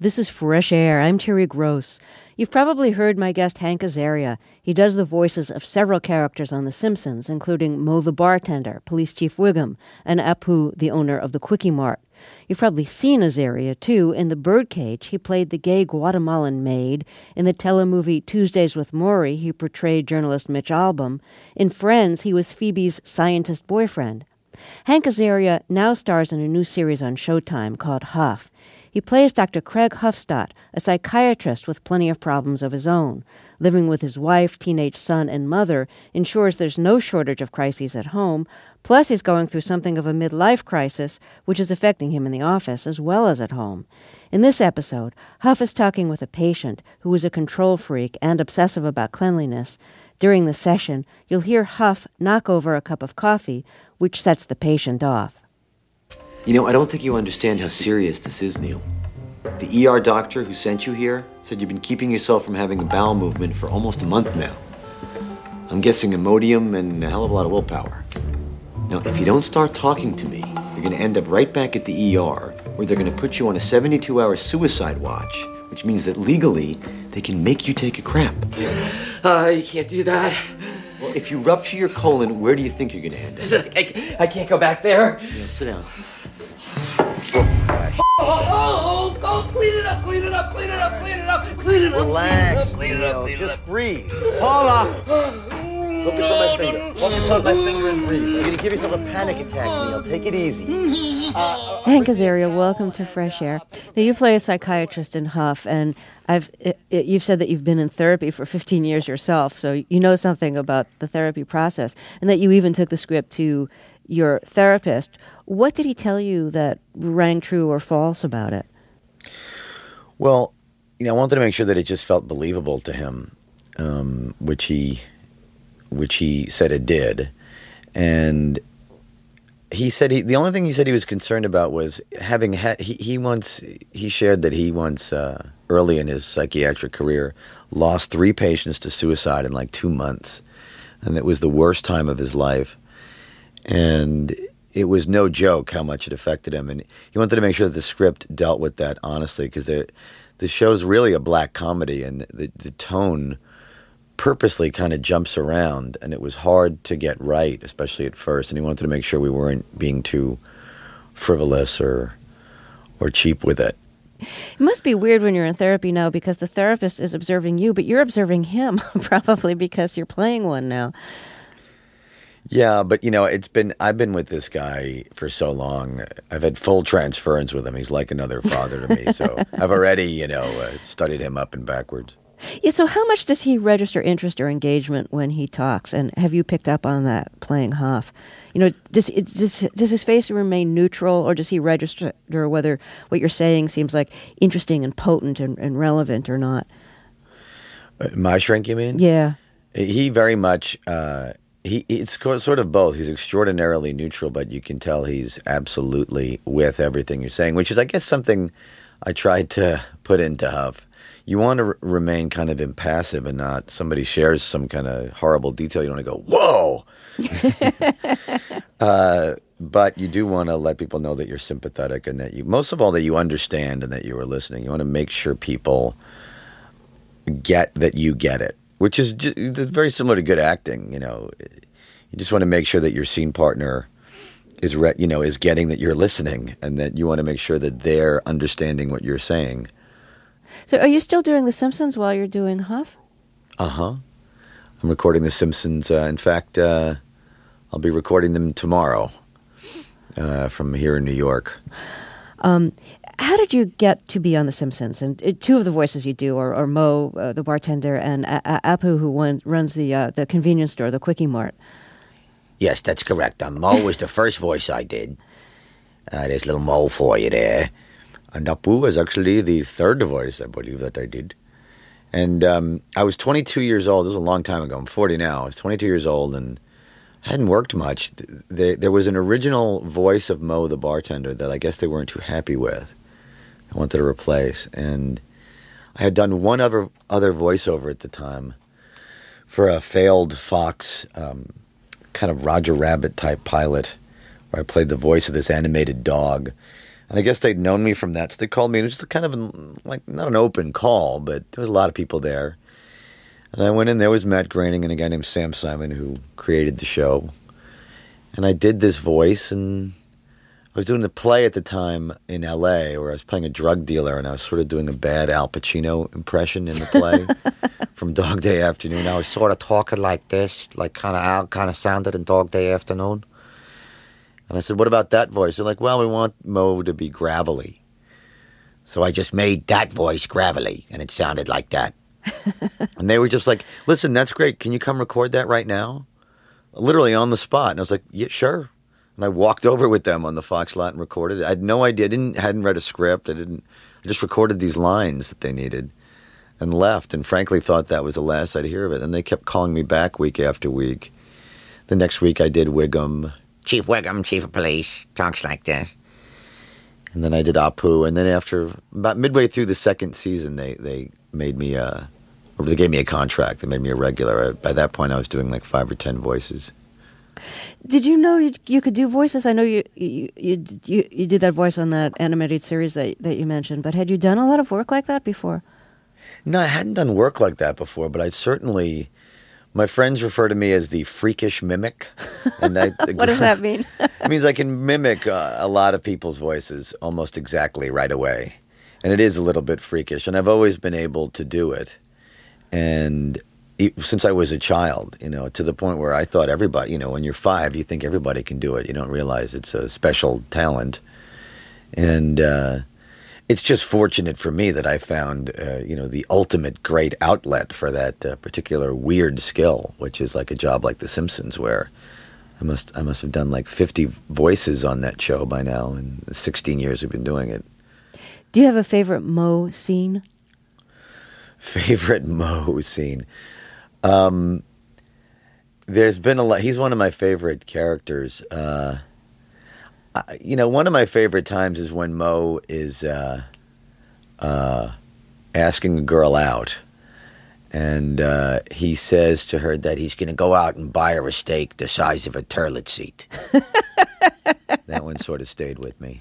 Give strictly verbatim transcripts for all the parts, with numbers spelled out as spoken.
This is Fresh Air. I'm Terry Gross. You've probably heard my guest Hank Azaria. He does the voices of several characters on The Simpsons, including Moe the bartender, Police Chief Wiggum, and Apu, the owner of the Quickie Mart. You've probably seen Azaria, too. In The Birdcage, he played the gay Guatemalan maid. In the telemovie Tuesdays with Morrie, he portrayed journalist Mitch Albom. In Friends, he was Phoebe's scientist boyfriend. Hank Azaria now stars in a new series on Showtime called Huff. He plays Doctor Craig Huffstadt, a psychiatrist with plenty of problems of his own. Living with his wife, teenage son, and mother ensures there's no shortage of crises at home. Plus, he's going through something of a midlife crisis, which is affecting him in the office as well as at home. In this episode, Huff is talking with a patient who is a control freak and obsessive about cleanliness. During the session, you'll hear Huff knock over a cup of coffee, which sets the patient off. You know, I don't think you understand how serious this is, Neil. The E R doctor who sent you here said you've been keeping yourself from having a bowel movement for almost a month now. I'm guessing Imodium and a hell of a lot of willpower. Now, if you don't start talking to me, you're going to end up right back at the E R, where they're going to put you on a seventy-two hour suicide watch, which means that legally, they can make you take a crap. Uh, you can't do that. Well, if you rupture your colon, where do you think you're going to end up? I, I can't go back there. Yeah, sit down. Oh, oh, oh, oh, clean it up, clean it up, clean it up, clean it up, clean it up. Relax, clean it up, clean it up. Just breathe. Paula! Focus on my finger. Focus on my finger and breathe. You're going to give yourself a panic attack, Neil. Take it easy. Uh, Hank Azaria, welcome to Fresh Air. Now, you play a psychiatrist in Huff, and I've it, it, you've said that you've been in therapy for fifteen years yourself, so you know something about the therapy process, and that you even took the script to your therapist. What did he tell you that rang true or false about it? Well, you know, I wanted to make sure that it just felt believable to him, um, which he, which he said it did, and he said he, the only thing he said he was concerned about was having had he, he once he shared that he once uh, early in his psychiatric career lost three patients to suicide in like two months, and it was the worst time of his life. And it was no joke how much it affected him. And he wanted to make sure that the script dealt with that honestly, because the show's really a black comedy, and the, the tone purposely kind of jumps around, and it was hard to get right, especially at first. And he wanted to make sure we weren't being too frivolous or or cheap with it. It must be weird when you're in therapy now, because the therapist is observing you, but you're observing him, probably because you're playing one now. Yeah, but, you know, it's been, I've been with this guy for so long. I've had full transference with him. He's like another father to me. So I've already, you know, uh, studied him up and backwards. Yeah, so how much does he register interest or engagement when he talks? And have you picked up on that playing Huff? You know, does, does, does his face remain neutral, or does he register whether what you're saying seems like interesting and potent and, and relevant or not? Uh, my shrink, you mean? Yeah. He very much... Uh, He it's sort of both. He's extraordinarily neutral, but you can tell he's absolutely with everything you're saying, which is, I guess, something I tried to put into Huff. You want to r- remain kind of impassive and not somebody shares some kind of horrible detail. You don't want to go, whoa! uh, but you do want to let people know that you're sympathetic and that you, most of all, that you understand and that you were listening. You want to make sure people get that you get it. Which is just very similar to good acting, you know. You just want to make sure that your scene partner is, re- you know, is getting that you're listening, and that you want to make sure that they're understanding what you're saying. So, are you still doing The Simpsons while you're doing Huff? Uh huh. I'm recording The Simpsons. Uh, in fact, uh, I'll be recording them tomorrow uh, from here in New York. Um. How did you get to be on The Simpsons? And uh, two of the voices you do are, are Moe, uh, the bartender, and uh, Apu, who won, runs the uh, the convenience store, the Quickie Mart. Yes, that's correct. Um, Moe was the first voice I did. Uh, there's little Moe for you there. And Apu was actually the third voice, I believe, that I did. And um, I was twenty-two years old. This was a long time ago. I'm forty now. I was twenty-two years old and hadn't worked much. They, there was an original voice of Moe, the bartender, that I guess they weren't too happy with. I wanted to replace, and I had done one other other voiceover at the time for a failed Fox um, kind of Roger Rabbit type pilot, where I played the voice of this animated dog. And I guess they'd known me from that, so they called me. It was just kind of an, like not an open call, but there was a lot of people there. And I went in. There was Matt Groening and a guy named Sam Simon who created the show. And I did this voice, and I was doing the play at the time in L A where I was playing a drug dealer, and I was sort of doing a bad Al Pacino impression in the play from Dog Day Afternoon. I was sort of talking like this, like kind of Al kind of sounded in Dog Day Afternoon. And I said, what about that voice? They're like, well, we want Mo to be gravelly. So I just made that voice gravelly, and it sounded like that. And they were just like, listen, that's great. Can you come record that right now? Literally on the spot. And I was like, yeah, sure. And I walked over with them on the Fox lot and recorded it. I had no idea. I didn't, hadn't read a script. I didn't. I just recorded these lines that they needed and left, and frankly thought that was the last I'd hear of it. And they kept calling me back week after week. The next week I did Wiggum. Chief Wiggum, Chief of Police, talks like that. And then I did Apu. And then after, about midway through the second season, they, they made me, uh, or they gave me a contract. They made me a regular. By that point, I was doing like five or ten voices. Did you know you, you could do voices? I know you you, you you you did that voice on that animated series that that you mentioned, but had you done a lot of work like that before? No, I hadn't done work like that before, but I certainly... My friends refer to me as the freakish mimic. And I, what does that mean? It means I can mimic uh, a lot of people's voices almost exactly right away. And it is a little bit freakish. And I've always been able to do it. And it, since I was a child, you know, to the point where I thought everybody, you know, when you're five, you think everybody can do it. You don't realize it's a special talent. And uh, it's just fortunate for me that I found, uh, you know, the ultimate great outlet for that uh, particular weird skill, which is like a job like The Simpsons, where I must I must have done like fifty voices on that show by now, in the sixteen years we've been doing it. Do you have a favorite Mo scene? Favorite Mo scene? Um, there's been a lot. He's one of my favorite characters. Uh, I, you know, one of my favorite times is when Mo is uh, uh, asking a girl out, and uh, he says to her that he's going to go out and buy her a steak the size of a toilet seat. That one sort of stayed with me.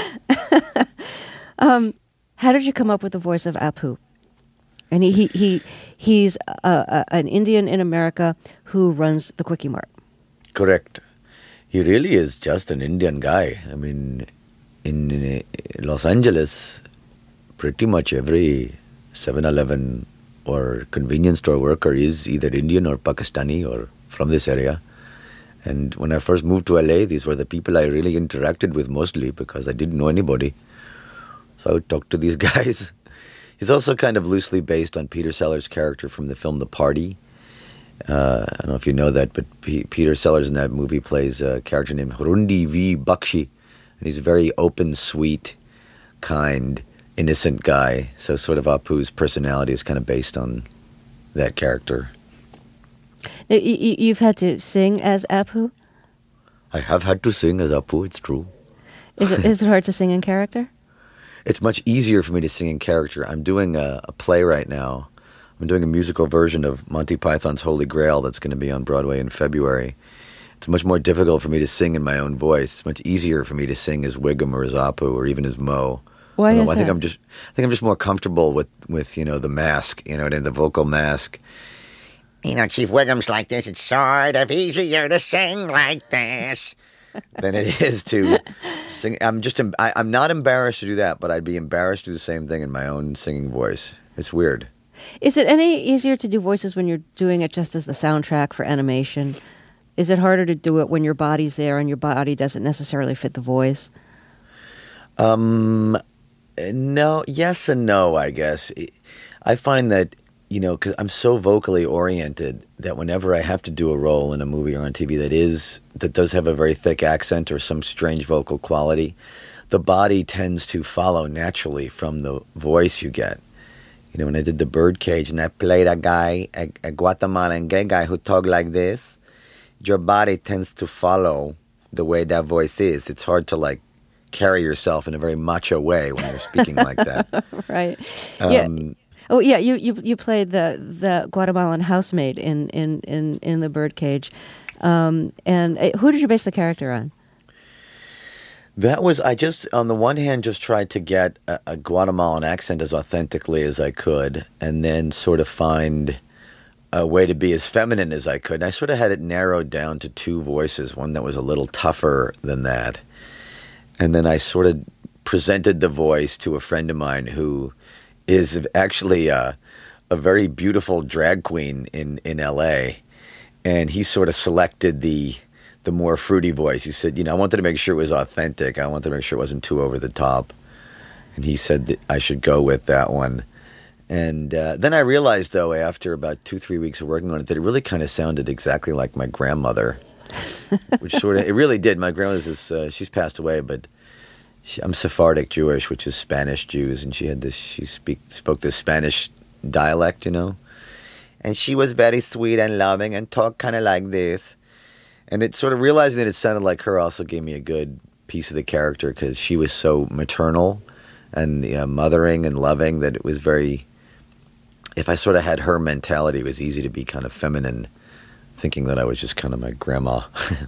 um, how did you come up with the voice of Apu? And he, he, he he's a, a, an Indian in America who runs the Quickie Mart. Correct. He really is just an Indian guy. I mean, in uh, Los Angeles, pretty much every seven eleven or convenience store worker is either Indian or Pakistani or from this area. And when I first moved to L A, these were the people I really interacted with mostly because I didn't know anybody. So I would talk to these guys. He's also kind of loosely based on Peter Sellers' character from the film The Party. Uh, I don't know if you know that, but P- Peter Sellers in that movie plays a character named Harundi V. Bakshi. And he's a very open, sweet, kind, innocent guy. So sort of Apu's personality is kind of based on that character. Now, you, you've had to sing as Apu? I have had to sing as Apu, it's true. Is it, is it hard to sing in character? It's much easier for me to sing in character. I'm doing a, a play right now. I'm doing a musical version of Monty Python's Holy Grail that's going to be on Broadway in February. It's much more difficult for me to sing in my own voice. It's much easier for me to sing as Wiggum or as Apu or even as Mo. Why I is I think that? I'm just I think I'm just more comfortable with, with you know, the mask, you know, the vocal mask. You know, Chief Wiggum's like this. It's sort of easier to sing like this than it is to sing. I'm just I, I'm not embarrassed to do that, but I'd be embarrassed to do the same thing in my own singing voice. It's weird. Is it any easier to do voices when you're doing it just as the soundtrack for animation? Is it harder to do it when your body's there and your body doesn't necessarily fit the voice? Um, no, yes and no, I guess. I find that, you know, because I'm so vocally oriented that whenever I have to do a role in a movie or on T V that is, that does have a very thick accent or some strange vocal quality, the body tends to follow naturally from the voice you get. You know, when I did The Birdcage and I played a guy, a, a Guatemalan gay guy who talked like this, your body tends to follow the way that voice is. It's hard to, like, carry yourself in a very macho way when you're speaking like that. Right. Um, yeah. Oh, yeah, you, you you played the, the Guatemalan housemaid in, in, in, in The Birdcage. Um, and uh, who did you base the character on? That was, I just, on the one hand, just tried to get a, a Guatemalan accent as authentically as I could, and then sort of find a way to be as feminine as I could. And I sort of had it narrowed down to two voices, one that was a little tougher than that. And then I sort of presented the voice to a friend of mine who is actually a, a very beautiful drag queen in, in L A. And he sort of selected the the more fruity voice. He said, you know, I wanted to make sure it was authentic. I wanted to make sure it wasn't too over the top. And he said that I should go with that one. And uh, then I realized, though, after about two, three weeks of working on it, that it really kind of sounded exactly like my grandmother, which sort of, it really did. My grandmother's this, uh, she's passed away, but she, I'm Sephardic Jewish, which is Spanish Jews. And she had this, she speak, spoke this Spanish dialect, you know. And she was very sweet and loving and talked kind of like this. And it sort of realizing that it sounded like her also gave me a good piece of the character because she was so maternal and uh, mothering and loving that it was very, if I sort of had her mentality, it was easy to be kind of feminine, thinking that I was just kind of my grandma.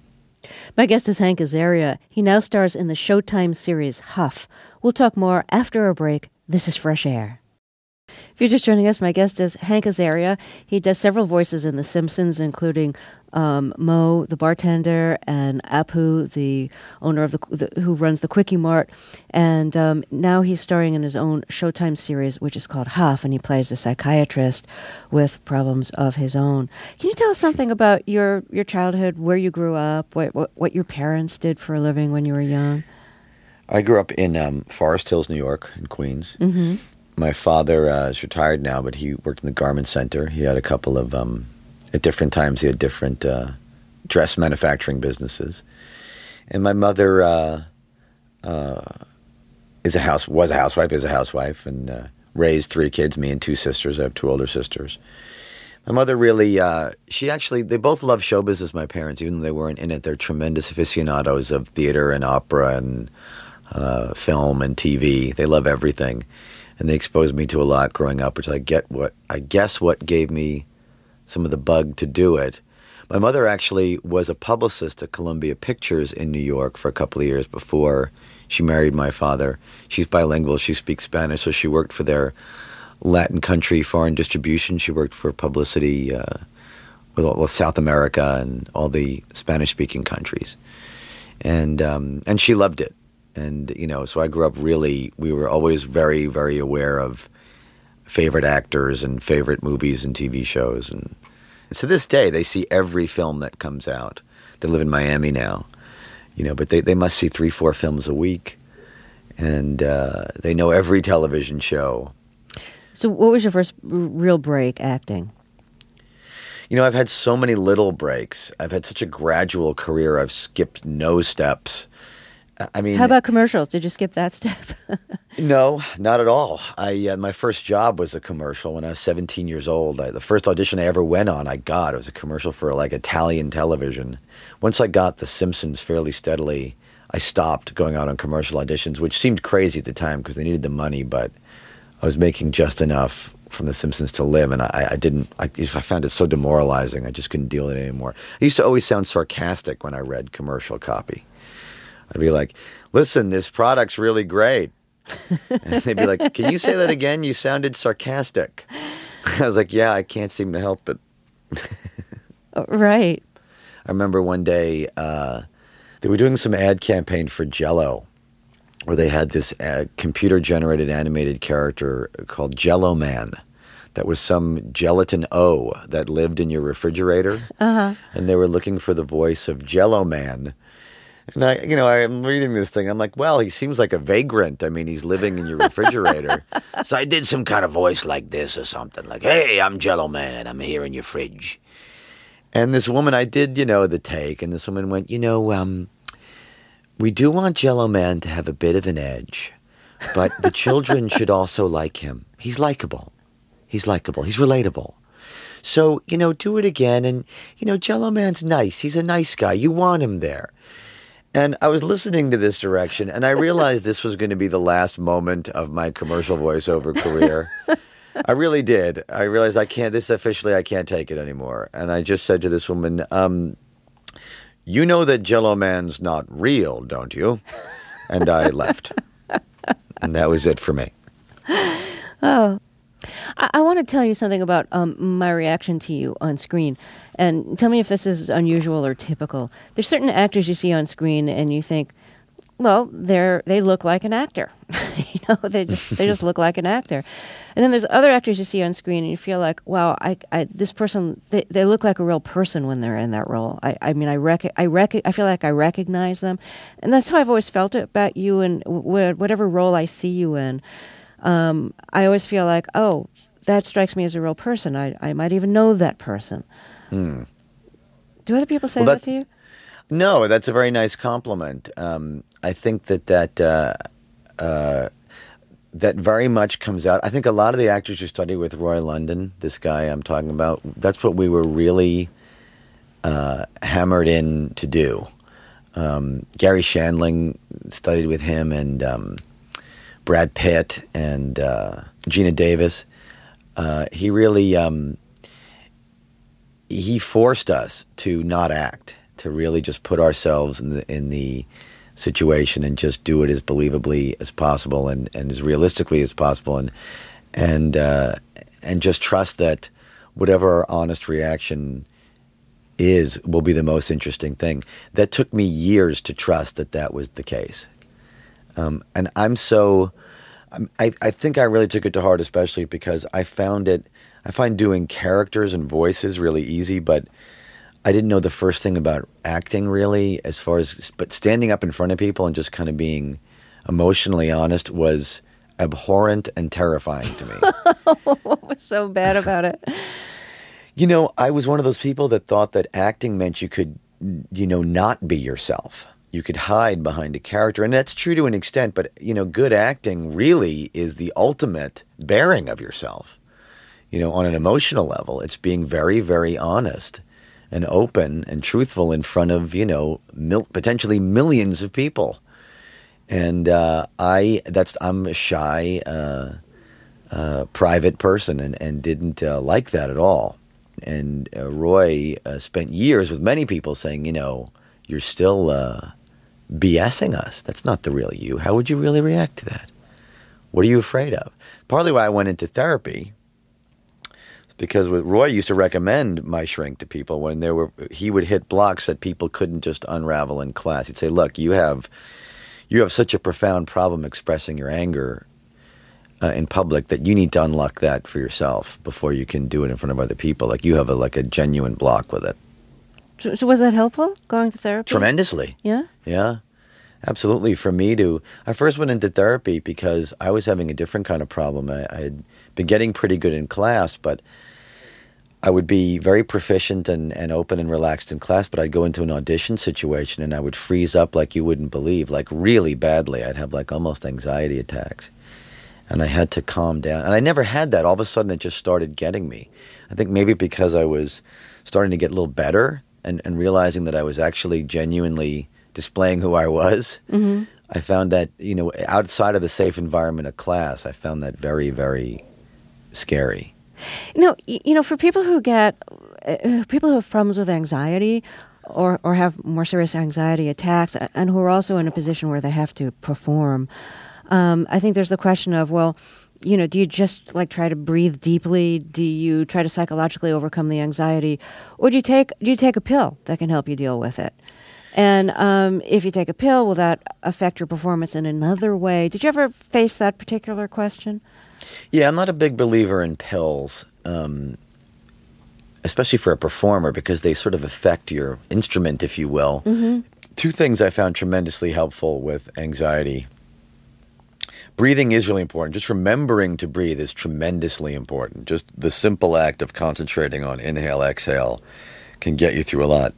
My guest is Hank Azaria. He now stars in the Showtime series Huff. We'll talk more after a break. This is Fresh Air. If you're just joining us, my guest is Hank Azaria. He does several voices in The Simpsons, including um, Moe, the bartender, and Apu, the owner of the, the who runs the Quickie Mart. And um, now he's starring in his own Showtime series, which is called Huff, and he plays a psychiatrist with problems of his own. Can you tell us something about your, your childhood, where you grew up, what, what what your parents did for a living when you were young? I grew up in um, Forest Hills, New York, in Queens. Mm-hmm. My father uh, is retired now, but he worked in the garment center. He had a couple of, um, at different times, he had different uh, dress manufacturing businesses. And my mother uh, uh, is a house was a housewife, is a housewife, and uh, raised three kids, me and two sisters. I have two older sisters. My mother really, uh, she actually, they both love show business, my parents, even though they weren't in it. They're tremendous aficionados of theater and opera and uh, film and T V. They love everything. And they exposed me to a lot growing up, which I get what I guess what gave me some of the bug to do it. My mother actually was a publicist at Columbia Pictures in New York for a couple of years before she married my father. She's bilingual. She speaks Spanish, so she worked for their Latin country foreign distribution. She worked for publicity uh, with, all, with South America and all the Spanish-speaking countries. And um, and she loved it. And, you know, so I grew up really, we were always very, very aware of favorite actors and favorite movies and T V shows. And, and to this day, they see every film that comes out. They live in Miami now, you know, but they, they must see three, four films a week. And uh, they know every television show. So what was your first r- real break acting? You know, I've had so many little breaks. I've had such a gradual career. I've skipped no steps. I mean, how about commercials? Did you skip that step? No, not at all. I uh, my first job was a commercial when I was seventeen years old. I, the first audition I ever went on, I got it was a commercial for like Italian television. Once I got The Simpsons fairly steadily, I stopped going out on commercial auditions, which seemed crazy at the time because they needed the money, but I was making just enough from The Simpsons to live, and I, I didn't. I, I found it so demoralizing. I just couldn't deal with it anymore. I used to always sound sarcastic when I read commercial copy. I'd be like, listen, this product's really great. And they'd be like, can you say that again? You sounded sarcastic. I was like, yeah, I can't seem to help it. Right. I remember one day uh, they were doing some ad campaign for Jell-O where they had this uh, computer-generated animated character called Jell-O Man that was some gelatin O that lived in your refrigerator. Uh-huh. And they were looking for the voice of Jell-O Man. And I, you know, I'm reading this thing. I'm like, well, he seems like a vagrant. I mean, he's living in your refrigerator. So I did some kind of voice like this or something. Like, hey, I'm Jell-O Man. I'm here in your fridge. And this woman, I did, you know, the take. And this woman went, you know, um, we do want Jell-O Man to have a bit of an edge. But the children should also like him. He's likable. He's likable. He's relatable. So, you know, do it again. And, you know, Jell-O Man's nice. He's a nice guy. You want him there. And I was listening to this direction, and I realized this was going to be the last moment of my commercial voiceover career. I really did. I realized I can't, this officially, I can't take it anymore. And I just said to this woman, um, you know that Jell-O Man's not real, don't you? and I left. And that was it for me. Oh. I, I want to tell you something about um, my reaction to you on screen. And tell me if this is unusual or typical. There's certain actors you see on screen and you think, well, they're they look like an actor. you know, they just they just look like an actor. And then there's other actors you see on screen and you feel like, wow, I, I this person they, they look like a real person when they're in that role. I, I mean, I rec- I rec- I feel like I recognize them, and that's how I've always felt it about you. And w- whatever role I see you in, um, I always feel like, oh, that strikes me as a real person. I I might even know that person. Hmm. Do other people say Well, that to you? No, that's a very nice compliment. Um, I think that that uh, uh, that very much comes out. I think a lot of the actors who studied with Roy London, this guy I'm talking about, that's what we were really uh, hammered in to do. Um, Gary Shandling studied with him, and um, Brad Pitt, and uh, Gina Davis. Uh, he really um, he forced us to not act, to really just put ourselves in the in the situation and just do it as believably as possible and, and as realistically as possible, and and uh, and just trust that whatever our honest reaction is will be the most interesting thing. That took me years to trust that that was the case, um, and I'm so I'm, I I think I really took it to heart, especially because I found it. I find doing characters and voices really easy, but I didn't know the first thing about acting really, as far as, but standing up in front of people and just kind of being emotionally honest was abhorrent and terrifying to me. What was so bad about it? You know, I was one of those people that thought that acting meant you could, you know, not be yourself. You could hide behind a character. And that's true to an extent, but, you know, good acting really is the ultimate bearing of yourself. You know, on an emotional level, it's being very, very honest and open and truthful in front of, you know, mil- potentially millions of people. And uh, I, that's, I'm a shy, uh, uh, private person and, and didn't uh, like that at all. And uh, Roy uh, spent years with many people saying, you know, you're still uh, BSing us. That's not the real you. How would you really react to that? What are you afraid of? Partly why I went into therapy, because with Roy used to recommend my shrink to people when there were, he would hit blocks that people couldn't just unravel in class. He'd say, look, you have, you have such a profound problem expressing your anger uh, in public that you need to unlock that for yourself before you can do it in front of other people. Like you have a, like a genuine block with it. So, so was that helpful, going to therapy? Tremendously. Yeah? Yeah. Absolutely. For me to, I first went into therapy because I was having a different kind of problem. I, I had been getting pretty good in class, but I would be very proficient and, and open and relaxed in class, but I'd go into an audition situation and I would freeze up like you wouldn't believe, like really badly. I'd have like almost anxiety attacks. And I had to calm down. And I never had that. All of a sudden it just started getting me. I think maybe because I was starting to get a little better and, and realizing that I was actually genuinely displaying who I was. Mm-hmm. I found that, you know, outside of the safe environment of class, I found that very, very scary. No, you know, for people who get, uh, people who have problems with anxiety or, or have more serious anxiety attacks and who are also in a position where they have to perform, um, I think there's the question of, well, you know, do you just like try to breathe deeply? Do you try to psychologically overcome the anxiety? Or do you take, do you take a pill that can help you deal with it? And um, if you take a pill, will that affect your performance in another way? Did you ever face that particular question? Yeah, I'm not a big believer in pills, um, especially for a performer, because they sort of affect your instrument, if you will. Mm-hmm. Two things I found tremendously helpful with anxiety. Breathing is really important. Just remembering to breathe is tremendously important. Just the simple act of concentrating on inhale, exhale can get you through a lot.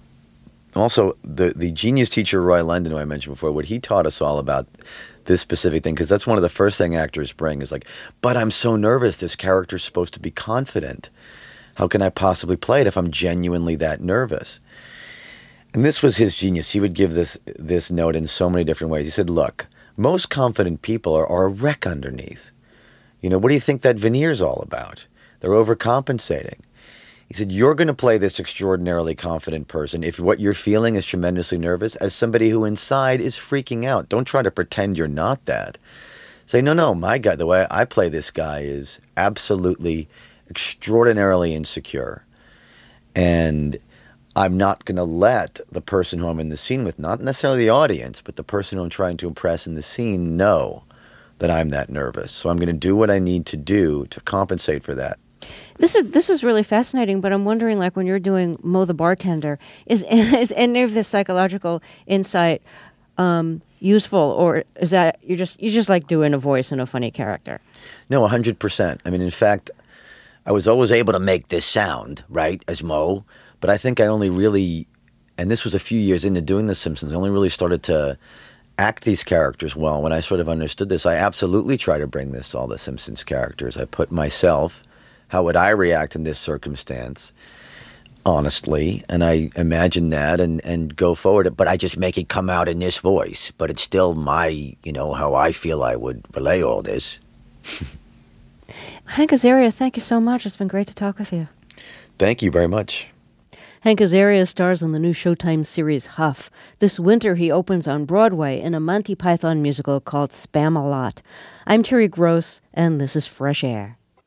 Also, the, the genius teacher, Roy London, who I mentioned before, what he taught us all about this specific thing, because that's one of the first thing actors bring is like, but I'm so nervous. This character's supposed to be confident. How can I possibly play it if I'm genuinely that nervous? And this was his genius. He would give this this note in so many different ways. He said, look, most confident people are, are a wreck underneath. You know, what do you think that veneer's all about? They're overcompensating. He said, you're going to play this extraordinarily confident person if what you're feeling is tremendously nervous as somebody who inside is freaking out. Don't try to pretend you're not that. Say, no, no, my guy, the way I play this guy is absolutely extraordinarily insecure. And I'm not going to let the person who I'm in the scene with, not necessarily the audience, but the person who I'm trying to impress in the scene, know that I'm that nervous. So I'm going to do what I need to do to compensate for that. This is this is really fascinating, but I'm wondering, like, when you're doing Mo the bartender, is is any of this psychological insight um, useful, or is that you just you just like doing a voice and a funny character? No, one hundred percent. I mean, in fact, I was always able to make this sound, right, as Mo, but I think I only really, and this was a few years into doing The Simpsons, I only really started to act these characters well when I sort of understood this. I absolutely try to bring this to all the Simpsons characters. I put myself, how would I react in this circumstance, honestly, and I imagine that and, and go forward. But I just make it come out in this voice, but it's still my, you know, how I feel I would relay all this. Hank Azaria, thank you so much. It's been great to talk with you. Thank you very much. Hank Azaria stars in the new Showtime series Huff. This winter, he opens on Broadway in a Monty Python musical called Spam-A-Lot. I'm Terry Gross, and this is Fresh Air.